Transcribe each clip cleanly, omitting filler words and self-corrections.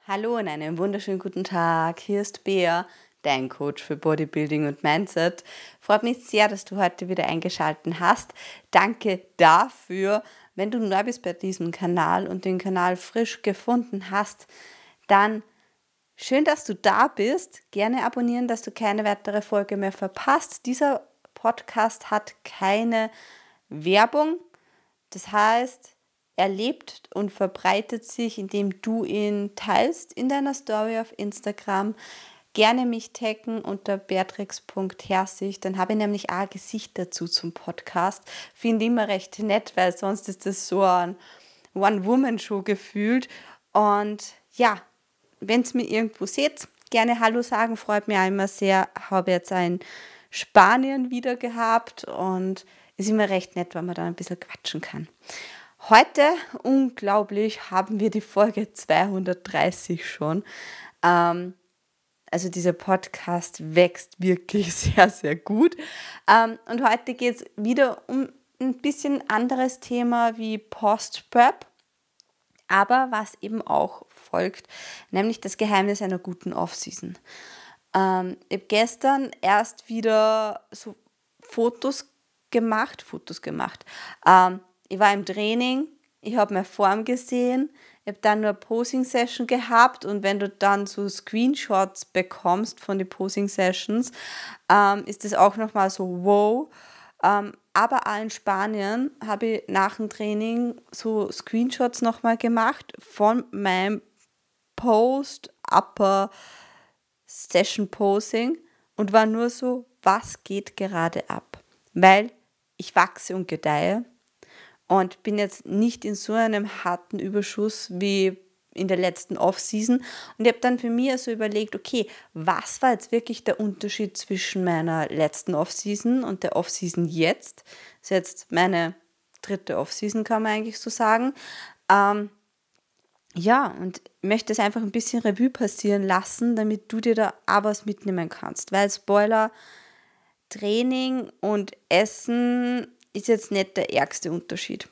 Hallo und einen wunderschönen guten Tag. Hier ist Bea, dein Coach für Bodybuilding und Mindset. Freut mich sehr, dass du heute wieder eingeschaltet hast. Danke dafür. Wenn du neu bist bei diesem Kanal und den Kanal frisch gefunden hast, dann schön, dass du da bist. Gerne abonnieren, dass du keine weitere Folge mehr verpasst. Dieser Podcast hat keine Werbung. Das heißt, er lebt und verbreitet sich, indem du ihn teilst in deiner Story auf Instagram. Gerne mich taggen unter beatrix.herzig, dann habe ich nämlich auch ein Gesicht dazu zum Podcast. Finde ich immer recht nett, weil sonst ist das so ein One-Woman-Show gefühlt. Und ja, wenn es mir irgendwo seht, gerne Hallo sagen, freut mich auch immer sehr. Habe jetzt in Spanien wieder gehabt und ist immer recht nett, weil man dann ein bisschen quatschen kann. Heute, unglaublich, haben wir die Folge 230 schon. Also dieser Podcast wächst wirklich sehr, sehr gut. Und heute geht es wieder um ein bisschen anderes Thema wie Post-Prep, aber was eben auch folgt, nämlich das Geheimnis einer guten Off-Season. Ich habe gestern erst wieder so Fotos gemacht. Ich war im Training, ich habe meine Form gesehen, ich habe dann nur eine Posing-Session gehabt und wenn du dann so Screenshots bekommst von den Posing-Sessions, ist das auch nochmal so wow. Aber auch in Spanien habe ich nach dem Training so Screenshots nochmal gemacht von meinem Post-Upper Session Posing und war nur so, was geht gerade ab? Weil ich wachse und gedeihe und bin jetzt nicht in so einem harten Überschuss wie in der letzten Off-Season. Und ich habe dann für mich also überlegt, okay, was war jetzt wirklich der Unterschied zwischen meiner letzten Off-Season und der Off-Season jetzt? Das ist jetzt meine dritte Off-Season, kann man eigentlich so sagen. Ja, und möchte es einfach ein bisschen Revue passieren lassen, damit du dir da auch was mitnehmen kannst. Weil Spoiler, Training und Essen ist jetzt nicht der ärgste Unterschied.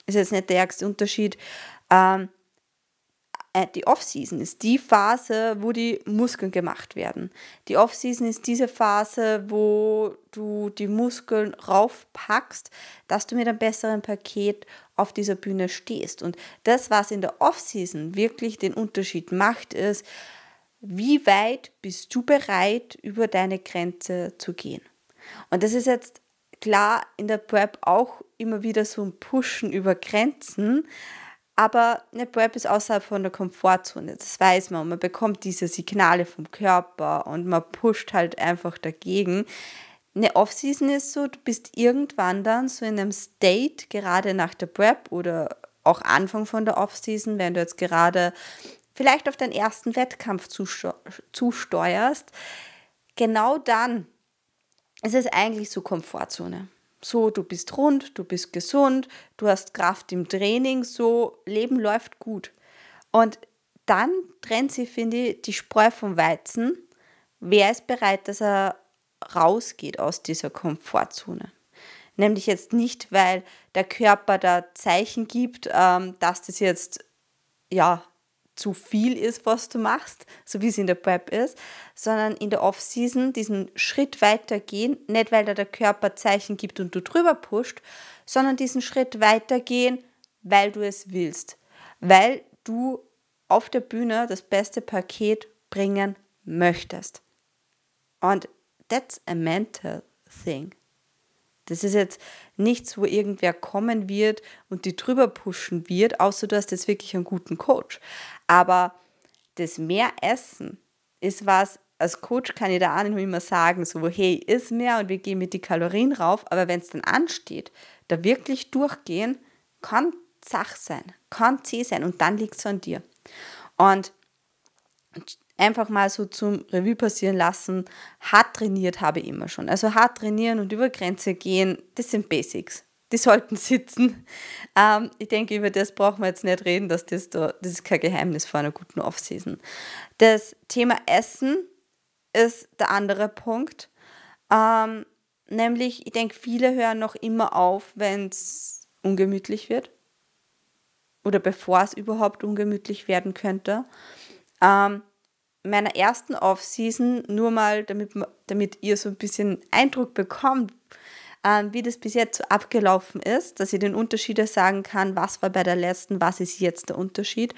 Die Off-Season ist die Phase, wo die Muskeln gemacht werden. Die Off-Season ist diese Phase, wo du die Muskeln raufpackst, dass du mit einem besseren Paket auf dieser Bühne stehst. Und das, was in der Off-Season wirklich den Unterschied macht, ist, wie weit bist du bereit, über deine Grenze zu gehen. Und das ist jetzt klar in der Prep auch immer wieder so ein Pushen über Grenzen, aber eine Prep ist außerhalb von der Komfortzone, das weiß man. Man bekommt diese Signale vom Körper und man pusht halt einfach dagegen. Eine Off-Season ist so, du bist irgendwann dann so in einem State, gerade nach der Prep oder auch Anfang von der Off-Season, wenn du jetzt gerade vielleicht auf deinen ersten Wettkampf zusteuerst, genau dann ist es eigentlich so Komfortzone. So, du bist rund, du bist gesund, du hast Kraft im Training, so, Leben läuft gut. Und dann trennt sich, finde ich, die Spreu vom Weizen. Wer ist bereit, dass er rausgeht aus dieser Komfortzone? Nämlich jetzt nicht, weil der Körper da Zeichen gibt, dass das jetzt, ja, zu viel ist, was du machst, so wie es in der Prep ist, sondern in der Off-Season diesen Schritt weitergehen, nicht weil da der Körper Zeichen gibt und du drüber pusht, sondern diesen Schritt weitergehen, weil du es willst, weil du auf der Bühne das beste Paket bringen möchtest. Und that's a mental thing. Das ist jetzt nichts, wo irgendwer kommen wird und die drüber pushen wird, außer du hast jetzt wirklich einen guten Coach. Aber das mehr Essen ist was, als Coach kann ich da auch nicht immer sagen, so hey, iss mehr und wir gehen mit die Kalorien rauf, aber wenn es dann ansteht, da wirklich durchgehen, kann Sache sein, kann zäh sein und dann liegt es an dir. Und einfach mal so zum Revue passieren lassen, hart trainiert habe ich immer schon. Also hart trainieren und über Grenze gehen, das sind Basics. Die sollten sitzen. Ich denke, über das brauchen wir jetzt nicht reden, das ist kein Geheimnis vor einer guten Off-Season. Das Thema Essen ist der andere Punkt. Nämlich, ich denke, viele hören noch immer auf, wenn es ungemütlich wird. Oder bevor es überhaupt ungemütlich werden könnte. Ähm, meiner ersten Off-Season, nur mal, damit ihr so ein bisschen Eindruck bekommt, wie das bis jetzt so abgelaufen ist, dass ich den Unterschied sagen kann, was war bei der letzten, was ist jetzt der Unterschied.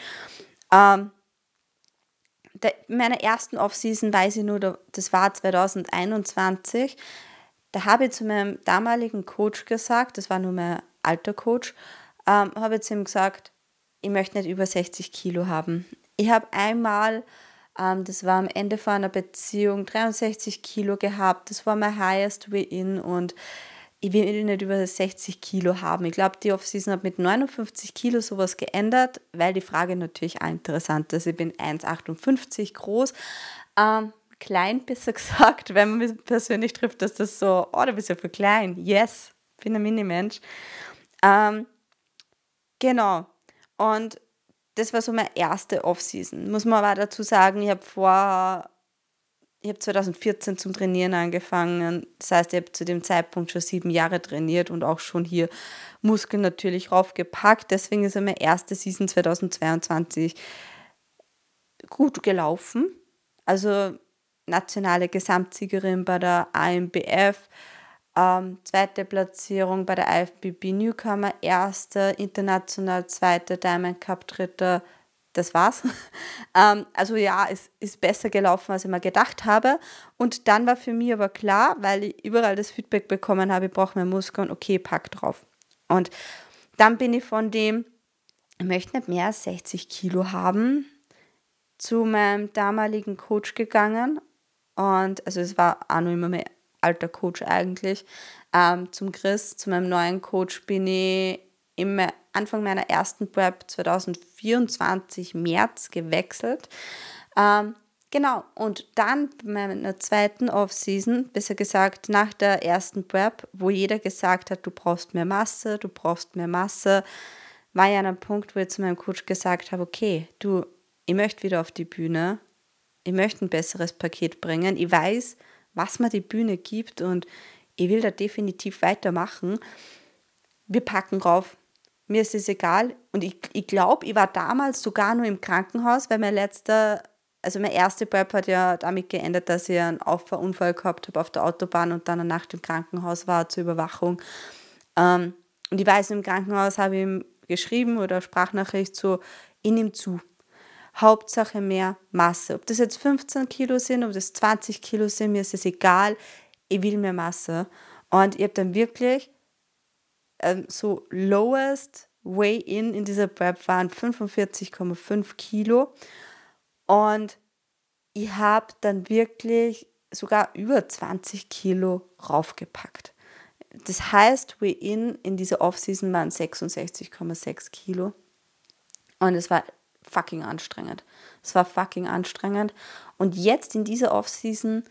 Meiner ersten Off-Season weiß ich nur, das war 2021, da habe ich zu meinem damaligen Coach gesagt, das war nur mein alter Coach, habe ich zu ihm gesagt, ich möchte nicht über 60 Kilo haben. Ich habe einmal, das war am Ende von einer Beziehung, 63 Kilo gehabt, das war mein highest weigh-in und ich will nicht über 60 Kilo haben. Ich glaube, die Off-Season hat mit 59 Kilo sowas geändert, weil die Frage natürlich auch interessant ist. Ich bin 1,58 groß, klein besser gesagt, wenn man mich persönlich trifft, dass das so, oh, du bist ja für klein. Yes, bin ein Mini-Mensch. Genau. Und das war so meine erste Off-Season. Muss man aber dazu sagen, ich habe 2014 zum Trainieren angefangen. Das heißt, ich habe zu dem Zeitpunkt schon 7 Jahre trainiert und auch schon hier Muskeln natürlich raufgepackt. Deswegen ist meine erste Season 2022 gut gelaufen. Also nationale Gesamtsiegerin bei der AMBF, zweite Platzierung bei der IFBB Newcomer, erste, international zweite, Diamond Cup dritte. Das war's. Also ja, es ist besser gelaufen, als ich mir gedacht habe. Und dann war für mich aber klar, weil ich überall das Feedback bekommen habe, ich brauche mehr Muskeln, okay, pack drauf. Und dann bin ich von dem, ich möchte nicht mehr als 60 Kilo haben, zu meinem damaligen Coach gegangen. Und also es war auch noch immer mein alter Coach eigentlich. Zum Chris, zu meinem neuen Coach bin ich im Anfang meiner ersten Prep 2024 März gewechselt. Genau, und dann bei meiner zweiten Off-Season, besser gesagt nach der ersten Prep, wo jeder gesagt hat, du brauchst mehr Masse, war ja an einem Punkt, wo ich zu meinem Coach gesagt habe, okay, ich möchte wieder auf die Bühne, ich möchte ein besseres Paket bringen, ich weiß, was mir die Bühne gibt und ich will da definitiv weitermachen. Wir packen drauf. Mir ist es egal. Und ich glaube, ich war damals sogar nur im Krankenhaus, weil meine erste Prep hat ja damit geendet, dass ich einen Auffahrunfall gehabt habe auf der Autobahn und dann eine Nacht im Krankenhaus war zur Überwachung. Und ich weiß, im Krankenhaus habe ich ihm geschrieben oder Sprachnachricht so, ich nehme zu. Hauptsache mehr Masse. Ob das jetzt 15 Kilo sind, ob das 20 Kilo sind, mir ist es egal. Ich will mehr Masse. Und ich habe dann wirklich so lowest weigh-in in dieser Prep waren 45,5 Kilo. Und ich habe dann wirklich sogar über 20 Kilo raufgepackt. Das heißt, weigh-in in dieser Off-Season waren 66,6 Kilo. Und es war fucking anstrengend. Und jetzt in dieser Off-Season,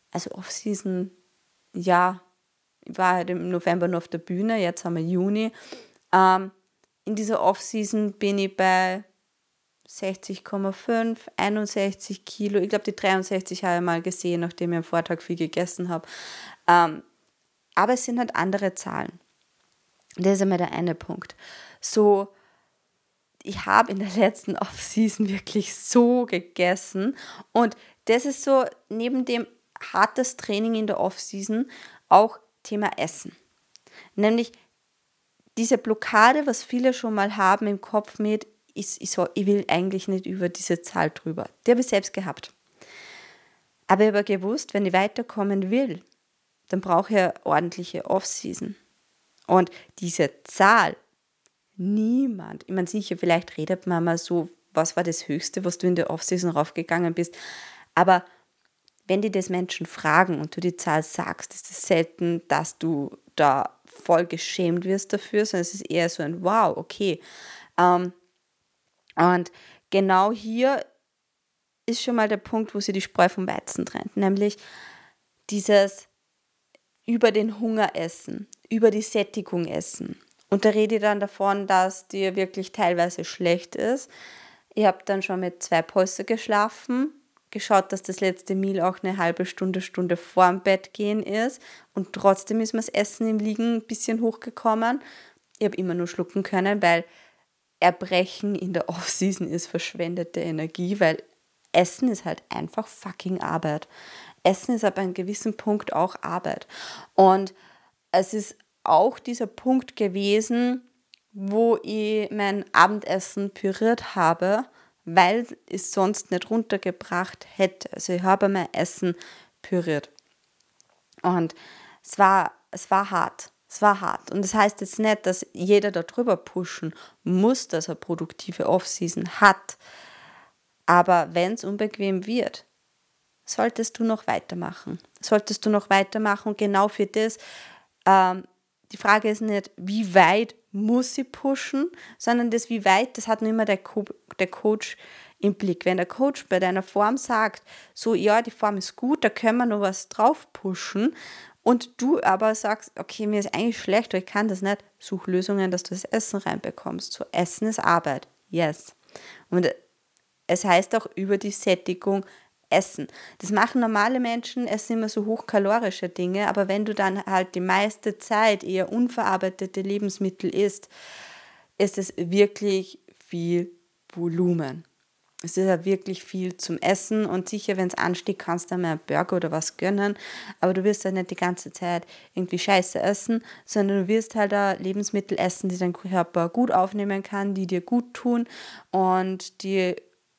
ja, ich war halt im November nur auf der Bühne, jetzt haben wir Juni. In dieser Off-Season bin ich bei 60,5, 61 Kilo. Ich glaube, die 63 habe ich mal gesehen, nachdem ich am Vortag viel gegessen habe. Aber es sind halt andere Zahlen. Das ist einmal der eine Punkt. So, ich habe in der letzten Off-Season wirklich so gegessen. Und das ist so, neben dem hartes Training in der Off-Season, auch Thema Essen. Nämlich diese Blockade, was viele schon mal haben im Kopf mit, ich will eigentlich nicht über diese Zahl drüber. Die habe ich selbst gehabt. Aber ich habe gewusst, wenn ich weiterkommen will, dann brauche ich eine ordentliche Off-Season. Und diese Zahl, niemand, ich meine sicher, vielleicht redet man mal so, was war das Höchste, was du in der Off-Season raufgegangen bist, aber wenn die das Menschen fragen und du die Zahl sagst, ist es selten, dass du da voll geschämt wirst dafür, sondern es ist eher so ein Wow, okay. Und genau hier ist schon mal der Punkt, wo sie die Spreu vom Weizen trennt, nämlich dieses über den Hunger essen, über die Sättigung essen. Und da rede ich dann davon, dass dir wirklich teilweise schlecht ist. Ich habe dann schon mit 2 Polster geschlafen, geschaut, dass das letzte Meal auch eine halbe Stunde vorm Bett gehen ist. Und trotzdem ist mir das Essen im Liegen ein bisschen hochgekommen. Ich habe immer nur schlucken können, weil Erbrechen in der Off-Season ist verschwendete Energie, weil Essen ist halt einfach fucking Arbeit. Essen ist ab einem gewissen Punkt auch Arbeit. Und es ist auch dieser Punkt gewesen, wo ich mein Abendessen püriert habe, weil ich es sonst nicht runtergebracht hätte. Also ich habe mein Essen püriert. Und es war hart. Es war hart. Und das heißt jetzt nicht, dass jeder da drüber pushen muss, dass er produktive Off-Season hat. Aber wenn es unbequem wird, solltest du noch weitermachen. Solltest du noch weitermachen. Und genau für das, die Frage ist nicht, wie weit muss ich pushen, sondern das, wie weit, das hat nur immer der Coach im Blick. Wenn der Coach bei deiner Form sagt, so, ja, die Form ist gut, da können wir noch was drauf pushen, und du aber sagst, okay, mir ist eigentlich schlecht, ich kann das nicht, such Lösungen, dass du das Essen reinbekommst. So, Essen ist Arbeit, yes. Und es heißt auch über die Sättigung essen. Das machen normale Menschen, essen immer so hochkalorische Dinge, aber wenn du dann halt die meiste Zeit eher unverarbeitete Lebensmittel isst, ist es wirklich viel Volumen. Es ist ja wirklich viel zum Essen, und sicher, wenn es ansteht, kannst du einmal einen Burger oder was gönnen, aber du wirst halt nicht die ganze Zeit irgendwie Scheiße essen, sondern du wirst halt auch Lebensmittel essen, die dein Körper gut aufnehmen kann, die dir gut tun und die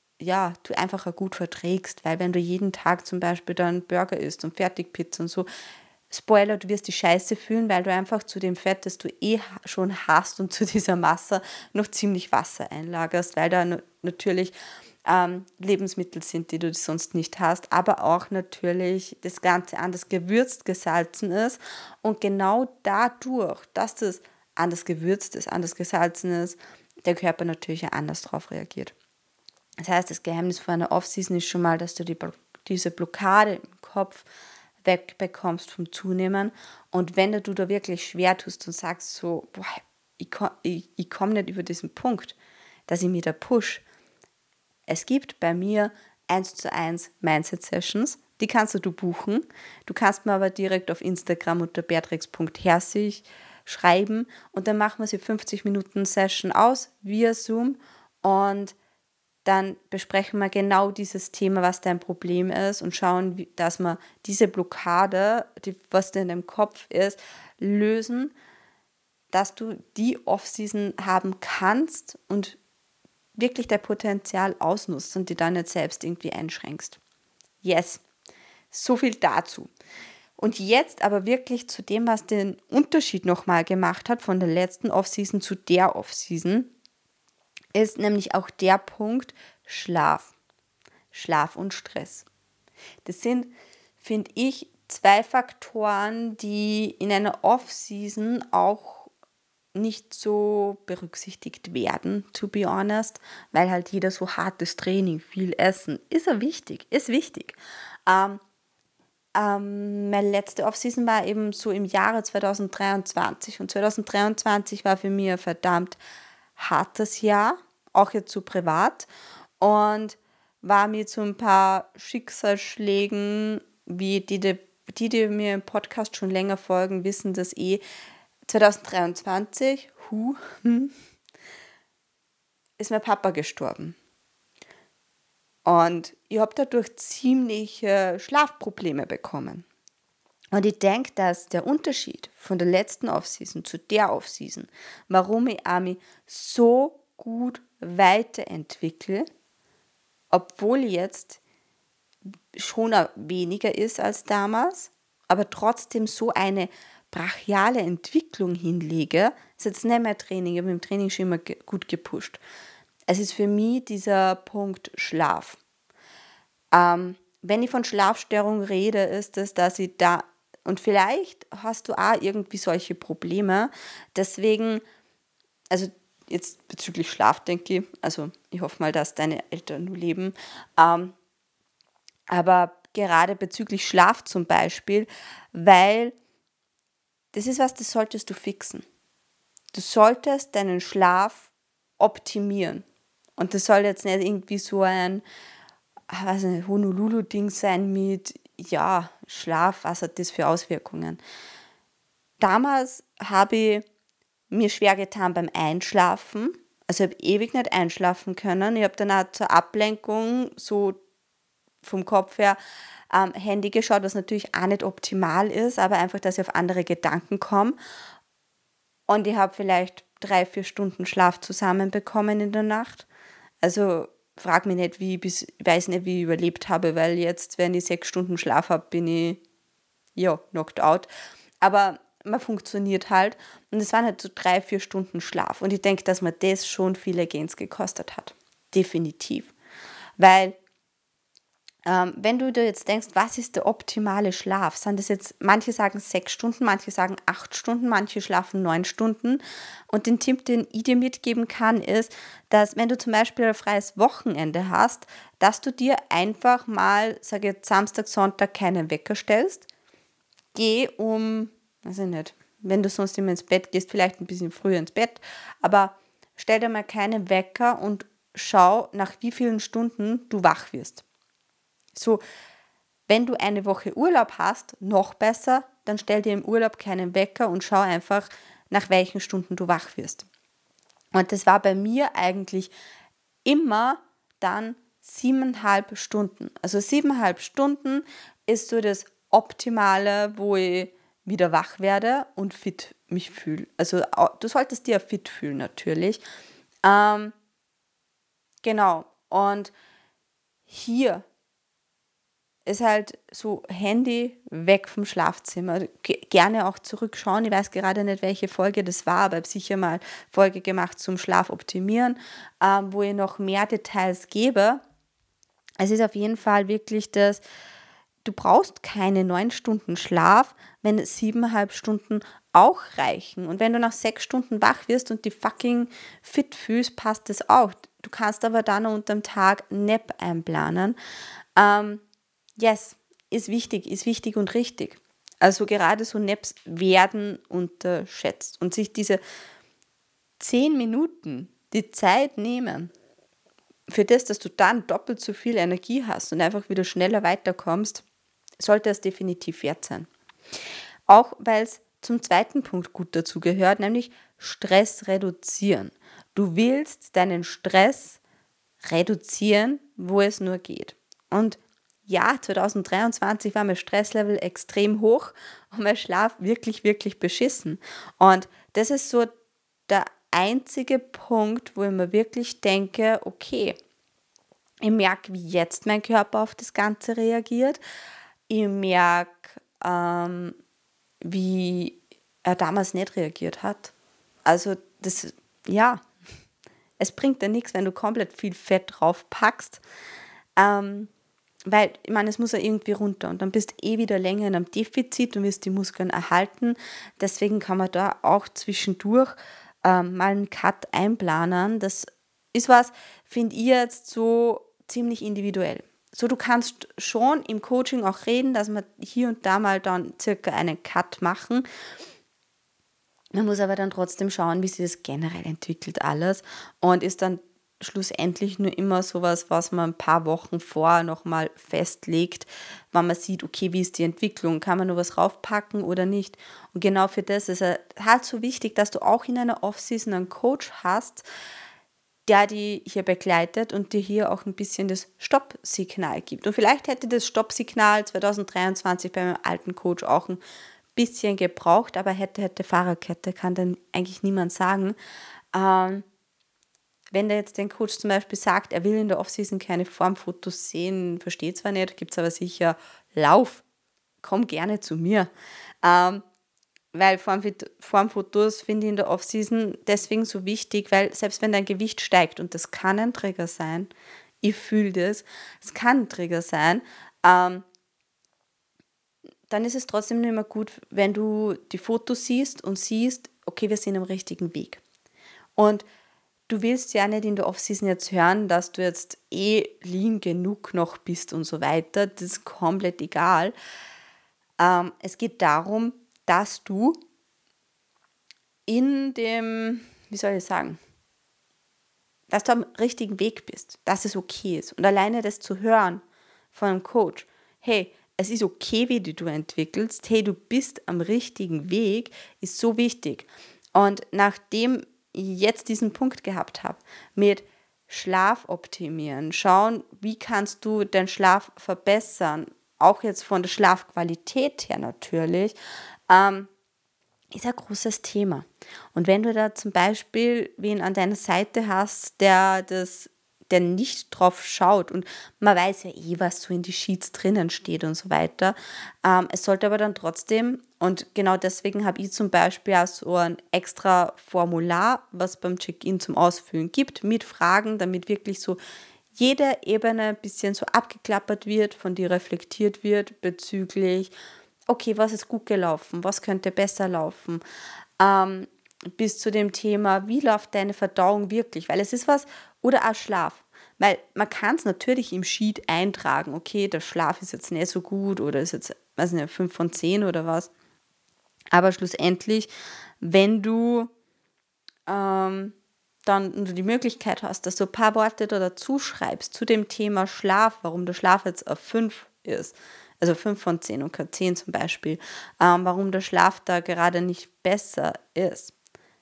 du einfach auch gut verträgst, weil wenn du jeden Tag zum Beispiel dann Burger isst und Fertigpizza und so, Spoiler, du wirst die Scheiße fühlen, weil du einfach zu dem Fett, das du schon hast, und zu dieser Masse noch ziemlich Wasser einlagerst, weil da natürlich Lebensmittel sind, die du sonst nicht hast, aber auch natürlich das Ganze anders gewürzt, gesalzen ist, und genau dadurch, dass das anders gewürzt ist, anders gesalzen ist, der Körper natürlich auch anders darauf reagiert. Das heißt, das Geheimnis von einer Off-Season ist schon mal, dass du diese Blockade im Kopf wegbekommst vom Zunehmen. Und wenn du da wirklich schwer tust und sagst so, boah, ich komme nicht über diesen Punkt, dass ich mich da push. Es gibt bei mir 1:1 Mindset-Sessions, die kannst du buchen. Du kannst mir aber direkt auf Instagram unter beatrix.herzig schreiben, und dann machen wir sie 50 Minuten Session aus via Zoom, und dann besprechen wir genau dieses Thema, was dein Problem ist, und schauen, dass wir diese Blockade, was in deinem Kopf ist, lösen, dass du die Off-Season haben kannst und wirklich dein Potenzial ausnutzt und die dann nicht selbst irgendwie einschränkst. Yes, so viel dazu. Und jetzt aber wirklich zu dem, was den Unterschied nochmal gemacht hat von der letzten Off-Season zu der Off-Season, ist nämlich auch der Punkt Schlaf. Schlaf und Stress. Das sind, finde ich, 2 Faktoren, die in einer Off-Season auch nicht so berücksichtigt werden, to be honest, weil halt jeder so hartes Training, viel Essen, ist ja wichtig, ist wichtig. Meine letzte Off-Season war eben so im Jahre 2023, und 2023 war für mich ein verdammt hartes Jahr, auch jetzt so privat, und war mit so ein paar Schicksalsschlägen, wie die mir im Podcast schon länger folgen, wissen das 2023, ist mein Papa gestorben. Und ich habe dadurch ziemliche Schlafprobleme bekommen. Und ich denke, dass der Unterschied von der letzten Off-Season zu der Off-Season, warum ich mich so gut weiterentwickle, obwohl ich jetzt schon weniger ist als damals, aber trotzdem so eine brachiale Entwicklung hinlege, ist jetzt nicht mehr Training, ich habe im Training schon immer gut gepusht. Es ist für mich dieser Punkt Schlaf. Wenn ich von Schlafstörung rede, ist es, dass ich da, und vielleicht hast du auch irgendwie solche Probleme, deswegen, also jetzt bezüglich Schlaf denke ich, also ich hoffe mal, dass deine Eltern nur leben, aber gerade bezüglich Schlaf zum Beispiel, weil das ist was, das solltest du fixen. Du solltest deinen Schlaf optimieren. Und das soll jetzt nicht irgendwie so ein Honolulu-Ding sein mit, Schlaf, was hat das für Auswirkungen? Damals habe ich mir schwer getan beim Einschlafen. Also ich habe ewig nicht einschlafen können. Ich habe dann auch zur Ablenkung so vom Kopf her Handy geschaut, was natürlich auch nicht optimal ist, aber einfach, dass ich auf andere Gedanken komme. Und ich habe vielleicht 3-4 Stunden Schlaf zusammenbekommen in der Nacht. Also frag mich nicht, ich weiß nicht, wie ich überlebt habe, weil jetzt, wenn ich 6 Stunden Schlaf habe, bin ich, knocked out. Aber man funktioniert halt. Und es waren halt so 3-4 Stunden Schlaf. Und ich denke, dass mir das schon viele Gains gekostet hat. Definitiv. Weil wenn du dir jetzt denkst, was ist der optimale Schlaf? Sind das jetzt, manche sagen 6 Stunden, manche sagen 8 Stunden, manche schlafen 9 Stunden. Und den Tipp, den ich dir mitgeben kann, ist, dass wenn du zum Beispiel ein freies Wochenende hast, dass du dir einfach mal, sage ich jetzt Samstag, Sonntag, keinen Wecker stellst. Geh weiß ich nicht, wenn du sonst immer ins Bett gehst, vielleicht ein bisschen früher ins Bett, aber stell dir mal keinen Wecker und schau, nach wie vielen Stunden du wach wirst. So, wenn du eine Woche Urlaub hast, noch besser, dann stell dir im Urlaub keinen Wecker und schau einfach, nach welchen Stunden du wach wirst. Und das war bei mir eigentlich immer dann 7,5 Stunden. Also 7,5 Stunden ist so das Optimale, wo ich wieder wach werde und fit mich fühle. Also du solltest dir fit fühlen natürlich. Genau. Und hier ist halt so Handy weg vom Schlafzimmer. Gerne auch zurückschauen. Ich weiß gerade nicht, welche Folge das war, aber ich habe sicher mal Folge gemacht zum Schlaf optimieren, wo ich noch mehr Details gebe. Es ist auf jeden Fall wirklich das, du brauchst keine 9 Stunden Schlaf, wenn 7,5 Stunden auch reichen. Und wenn du nach 6 Stunden wach wirst und die fucking fit fühlst, passt das auch. Du kannst aber dann unterm Tag Nap einplanen. Yes, ist wichtig und richtig. Also gerade so Naps werden unterschätzt. Und sich diese 10 Minuten die Zeit nehmen, für das, dass du dann doppelt so viel Energie hast und einfach wieder schneller weiterkommst, sollte es definitiv wert sein. Auch weil es zum zweiten Punkt gut dazu gehört, nämlich Stress reduzieren. Du willst deinen Stress reduzieren, wo es nur geht. Und ja, 2023 war mein Stresslevel extrem hoch und mein Schlaf wirklich, wirklich beschissen. Und das ist so der einzige Punkt, wo ich mir wirklich denke, okay, ich merke, wie jetzt mein Körper auf das Ganze reagiert. Ich merke, wie er damals nicht reagiert hat. Also das, ja, es bringt dir nichts, wenn du komplett viel Fett drauf packst. Weil, ich meine, es muss ja irgendwie runter und dann bist du wieder länger in einem Defizit und wirst die Muskeln erhalten. Deswegen kann man da auch zwischendurch mal einen Cut einplanen. Das ist was, finde ich jetzt so ziemlich individuell. So, du kannst schon im Coaching auch reden, dass wir hier und da mal dann circa einen Cut machen. Man muss aber dann trotzdem schauen, wie sich das generell entwickelt alles und ist dann schlussendlich nur immer sowas, was man ein paar Wochen vorher nochmal festlegt, wenn man sieht, okay, wie ist die Entwicklung, kann man nur was raufpacken oder nicht. Und genau für das ist es halt so wichtig, dass du auch in einer Off-Season einen Coach hast, der die hier begleitet und dir hier auch ein bisschen das Stoppsignal gibt. Und vielleicht hätte das Stoppsignal 2023 bei meinem alten Coach auch ein bisschen gebraucht, aber hätte Fahrerkette, kann dann eigentlich niemand sagen. Wenn der jetzt den Coach zum Beispiel sagt, er will in der Offseason keine Formfotos sehen, versteht zwar nicht, gibt es aber sicher, lauf, komm gerne zu mir. Weil Formfotos finde ich in der Offseason deswegen so wichtig, weil selbst wenn dein Gewicht steigt, und das kann ein Trigger sein, ich fühle das, es kann ein Trigger sein, dann ist es trotzdem nur immer gut, wenn du die Fotos siehst und siehst, okay, wir sind am richtigen Weg. Und du willst ja nicht in der Offseason jetzt hören, dass du jetzt lean genug noch bist und so weiter. Das ist komplett egal. Es geht darum, dass du in dem, wie soll ich sagen, dass du am richtigen Weg bist, dass es okay ist. Und alleine das zu hören von einem Coach, hey, es ist okay, wie du entwickelst, hey, du bist am richtigen Weg, ist so wichtig. Und nachdem ich jetzt diesen Punkt gehabt habe, mit Schlaf optimieren, schauen, wie kannst du den Schlaf verbessern, auch jetzt von der Schlafqualität her natürlich, ist ein großes Thema. Und wenn du da zum Beispiel wen an deiner Seite hast, der nicht drauf schaut und man weiß ja eh, was so in die Sheets drinnen steht und so weiter. Es sollte aber dann trotzdem, und genau deswegen habe ich zum Beispiel auch so ein extra Formular, was beim Check-in zum Ausfüllen gibt, mit Fragen, damit wirklich so jede Ebene ein bisschen so abgeklappert wird, von dir reflektiert wird bezüglich, okay, was ist gut gelaufen, was könnte besser laufen, bis zu dem Thema, wie läuft deine Verdauung wirklich, weil es ist was, oder auch Schlaf, weil man kann es natürlich im Sheet eintragen, okay, der Schlaf ist jetzt nicht so gut oder ist jetzt, weiß nicht, 5 von 10 oder was, aber schlussendlich, wenn du dann die Möglichkeit hast, dass du ein paar Worte da dazu schreibst zu dem Thema Schlaf, warum der Schlaf jetzt auf 5 ist, also 5 von 10 und kein 10 zum Beispiel, warum der Schlaf da gerade nicht besser ist.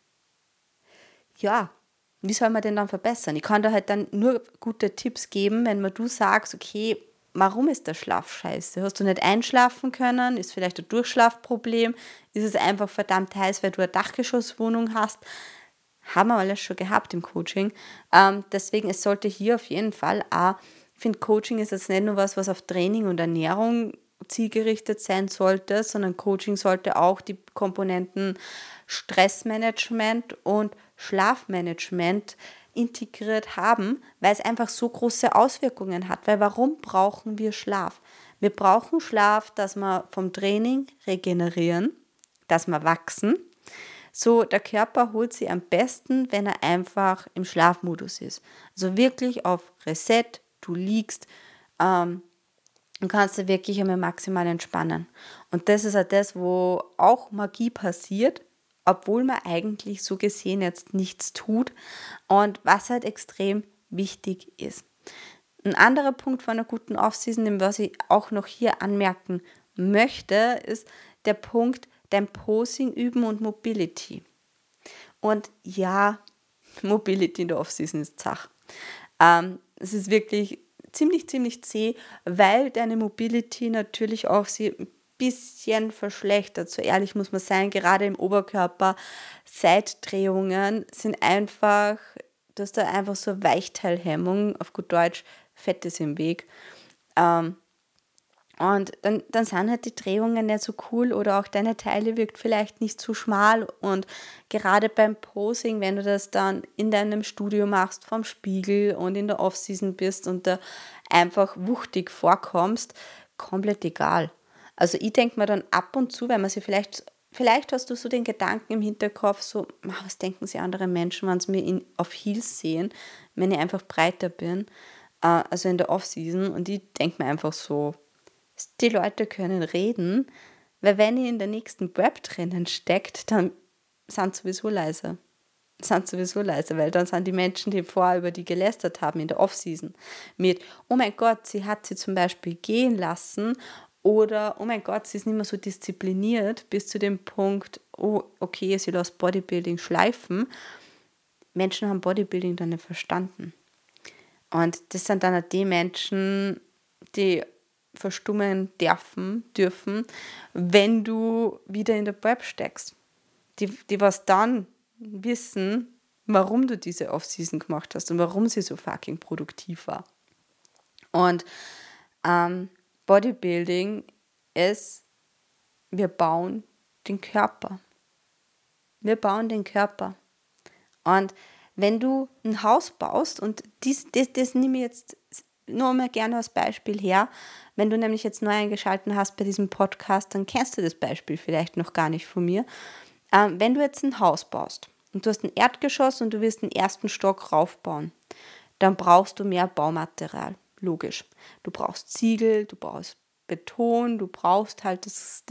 Ja, wie soll man den dann verbessern? Ich kann da halt dann nur gute Tipps geben, wenn du sagst, okay, warum ist der Schlaf scheiße? Hast du nicht einschlafen können? Ist vielleicht ein Durchschlafproblem? Ist es einfach verdammt heiß, weil du eine Dachgeschosswohnung hast? Haben wir alles schon gehabt im Coaching. Deswegen, es sollte hier auf jeden Fall auch, ich finde, Coaching ist jetzt nicht nur was auf Training und Ernährung zielgerichtet sein sollte, sondern Coaching sollte auch die Komponenten Stressmanagement und Schlafmanagement integriert haben, weil es einfach so große Auswirkungen hat. Weil warum brauchen wir Schlaf? Wir brauchen Schlaf, dass wir vom Training regenerieren, dass wir wachsen. So, der Körper holt sie am besten, wenn er einfach im Schlafmodus ist. Also wirklich auf Reset, du liegst und kannst du wirklich einmal maximal entspannen. Und das ist auch das, wo auch Magie passiert, obwohl man eigentlich so gesehen jetzt nichts tut und was halt extrem wichtig ist. Ein anderer Punkt von einer guten Off-Season, den was ich auch noch hier anmerken möchte, ist der Punkt, dein Posing üben und Mobility. Und ja, Mobility in der Off-Season ist zach. Es ist wirklich ziemlich zäh, weil deine Mobility natürlich auch sie ein bisschen verschlechtert. So ehrlich muss man sein, gerade im Oberkörper, Seitdrehungen sind einfach, du hast da einfach so eine Weichteilhemmung, auf gut Deutsch, Fett ist im Weg. Und dann sind halt die Drehungen nicht so cool oder auch deine Taille wirkt vielleicht nicht so schmal. Und gerade beim Posing, wenn du das dann in deinem Studio machst, vorm Spiegel und in der Off-Season bist und da einfach wuchtig vorkommst, komplett egal. Also ich denke mir dann ab und zu, wenn man sich vielleicht hast du so den Gedanken im Hinterkopf, so, was denken sich andere Menschen, wenn sie mich auf Heels sehen, wenn ich einfach breiter bin, also in der Off-Season. Und ich denke mir einfach so, die Leute können reden, weil wenn ihr in der nächsten Web drinnen steckt, dann sind sowieso leise. Weil dann sind die Menschen, die vorher über die gelästert haben in der Off-Season, mit, oh mein Gott, sie hat sie zum Beispiel gehen lassen oder, oh mein Gott, sie ist nicht mehr so diszipliniert, bis zu dem Punkt, oh, okay, sie lässt Bodybuilding schleifen. Menschen haben Bodybuilding dann nicht verstanden. Und das sind dann auch die Menschen, die verstummen dürfen, wenn du wieder in der Prep steckst. Die was dann wissen, warum du diese Off-Season gemacht hast und warum sie so fucking produktiv war. Und Bodybuilding ist, wir bauen den Körper. Wir bauen den Körper. Und wenn du ein Haus baust, und das nehme ich jetzt nur mal gerne als Beispiel her, wenn du nämlich jetzt neu eingeschaltet hast bei diesem Podcast, dann kennst du das Beispiel vielleicht noch gar nicht von mir. Wenn du jetzt ein Haus baust und du hast ein Erdgeschoss und du wirst den ersten Stock raufbauen, dann brauchst du mehr Baumaterial, logisch. Du brauchst Ziegel, du brauchst Beton, du brauchst halt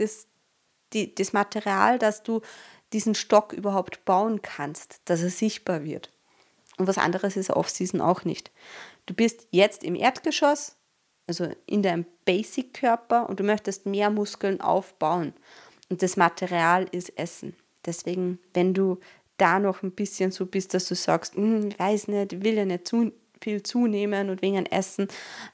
das Material, dass du diesen Stock überhaupt bauen kannst, dass er sichtbar wird. Und was anderes ist Off-Season auch nicht. Du bist jetzt im Erdgeschoss, also in deinem Basic-Körper und du möchtest mehr Muskeln aufbauen. Und das Material ist Essen. Deswegen, wenn du da noch ein bisschen so bist, dass du sagst, ich weiß nicht, will ja nicht viel zunehmen und wegen Essen.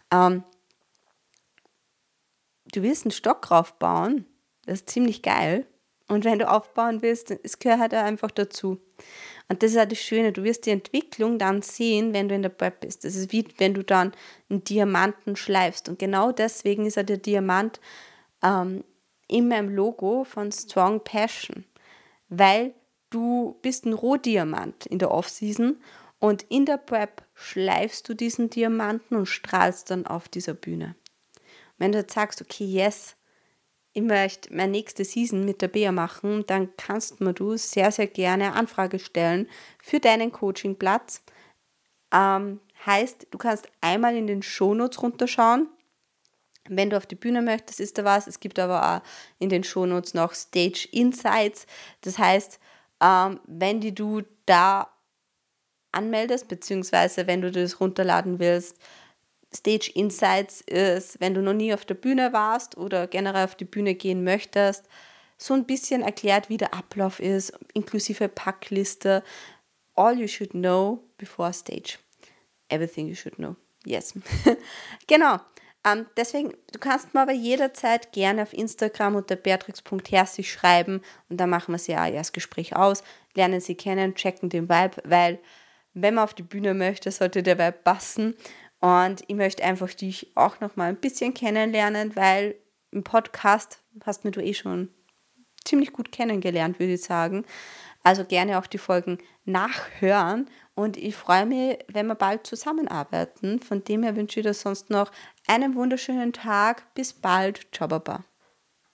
Du willst einen Stock raufbauen, das ist ziemlich geil. Und wenn du aufbauen willst, es gehört halt einfach dazu. Und das ist halt das Schöne, du wirst die Entwicklung dann sehen, wenn du in der Prep bist. Das ist wie wenn du dann einen Diamanten schleifst. Und genau deswegen ist ja der Diamant in meinem Logo von Strong Passion. Weil du bist ein Rohdiamant in der Off-Season und in der Prep schleifst du diesen Diamanten und strahlst dann auf dieser Bühne. Wenn du jetzt sagst, okay, yes, ich möchte meine nächste Season mit der Bea machen, dann kannst du sehr, sehr gerne Anfrage stellen für deinen Coachingplatz. Heißt, du kannst einmal in den Shownotes runterschauen. Wenn du auf die Bühne möchtest, ist da was. Es gibt aber auch in den Shownotes noch Stage Insights. Das heißt, wenn du da anmeldest, beziehungsweise wenn du das runterladen willst, Stage Insights ist, wenn du noch nie auf der Bühne warst oder generell auf die Bühne gehen möchtest, so ein bisschen erklärt, wie der Ablauf ist, inklusive Packliste. All you should know before stage. Everything you should know. Yes. Genau. Deswegen, du kannst mir aber jederzeit gerne auf Instagram unter beatrix.herzig schreiben und dann machen wir sie ja erst Gespräch aus, lernen sie kennen, checken den Vibe, weil wenn man auf die Bühne möchte, sollte der Vibe passen. Und ich möchte einfach dich auch noch mal ein bisschen kennenlernen, weil im Podcast hast mir du schon ziemlich gut kennengelernt, würde ich sagen. Also gerne auch die Folgen nachhören und ich freue mich, wenn wir bald zusammenarbeiten. Von dem her wünsche ich dir sonst noch einen wunderschönen Tag. Bis bald. Ciao, Baba.